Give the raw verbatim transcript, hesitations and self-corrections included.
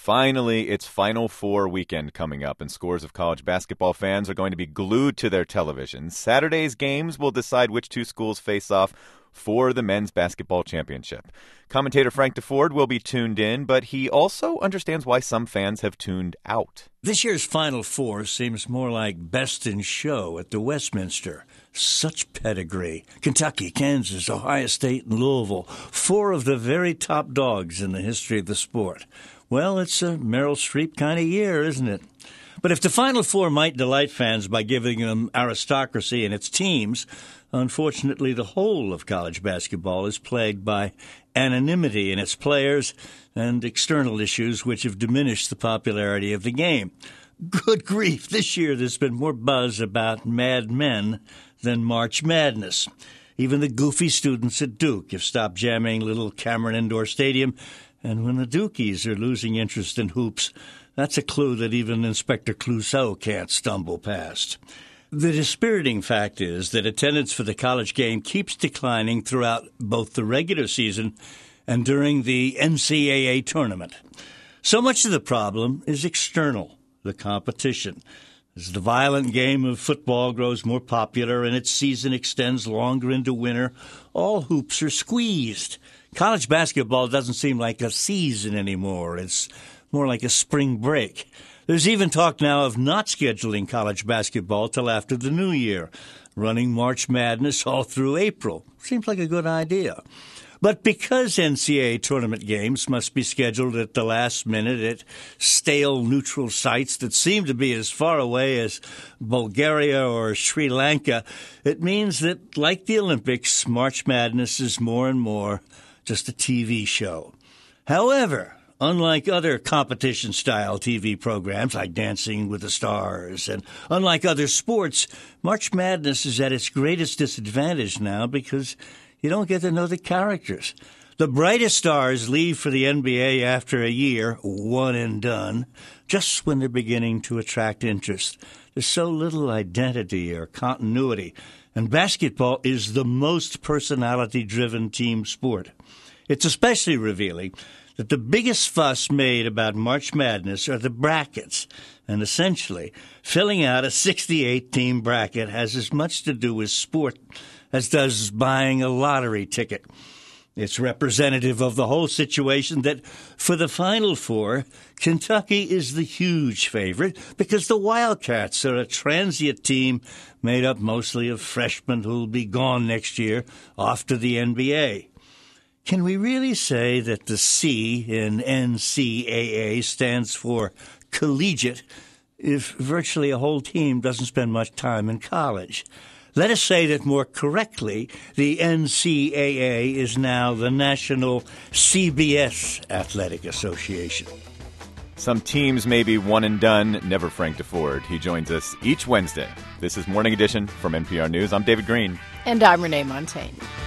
Finally, it's Final Four weekend coming up, and scores of college basketball fans are going to be glued to their televisions. Saturday's games will decide which two schools face off for the men's basketball championship. Commentator Frank DeFord will be tuned in, but he also understands why some fans have tuned out. This year's Final Four seems more like Best in Show at the Westminster. Such pedigree. Kentucky, Kansas, Ohio State, and Louisville. Four of the very top dogs in the history of the sport. Well, it's a Meryl Streep kind of year, isn't it? But if the Final Four might delight fans by giving them aristocracy in its teams, unfortunately the whole of college basketball is plagued by anonymity in its players and external issues which have diminished the popularity of the game. Good grief, this year there's been more buzz about Mad Men than March Madness. Even the goofy students at Duke have stopped jamming little Cameron Indoor Stadium, and when the Dukies are losing interest in hoops, that's a clue that even Inspector Clouseau can't stumble past. The dispiriting fact is that attendance for the college game keeps declining throughout both the regular season and during the N C double A tournament. So much of the problem is external, the competition. As the violent game of football grows more popular and its season extends longer into winter, all hoops are squeezed. College basketball doesn't seem like a season anymore. It's more like a spring break. There's even talk now of not scheduling college basketball till after the new year, running March Madness all through April. Seems like a good idea. But because N C double A tournament games must be scheduled at the last minute at stale neutral sites that seem to be as far away as Bulgaria or Sri Lanka, it means that, like the Olympics, March Madness is more and more just a T V show. However, unlike other competition-style T V programs like Dancing with the Stars, and unlike other sports, March Madness is at its greatest disadvantage now because you don't get to know the characters. The brightest stars leave for the N B A after a year, one and done, just when they're beginning to attract interest. There's so little identity or continuity, and basketball is the most personality-driven team sport. It's especially revealing that the biggest fuss made about March Madness are the brackets, and essentially, filling out a sixty-eight team bracket has as much to do with sport as does buying a lottery ticket. It's representative of the whole situation that for the Final Four, Kentucky is the huge favorite because the Wildcats are a transient team made up mostly of freshmen who'll be gone next year off to the N B A. Can we really say that the C in N C double A stands for collegiate if virtually a whole team doesn't spend much time in college? Let us say that more correctly, the N C double A is now the National C B S Athletic Association. Some teams may be one and done, never Frank DeFord. He joins us each Wednesday. This is Morning Edition from N P R News. I'm David Green. And I'm Renee Montaigne.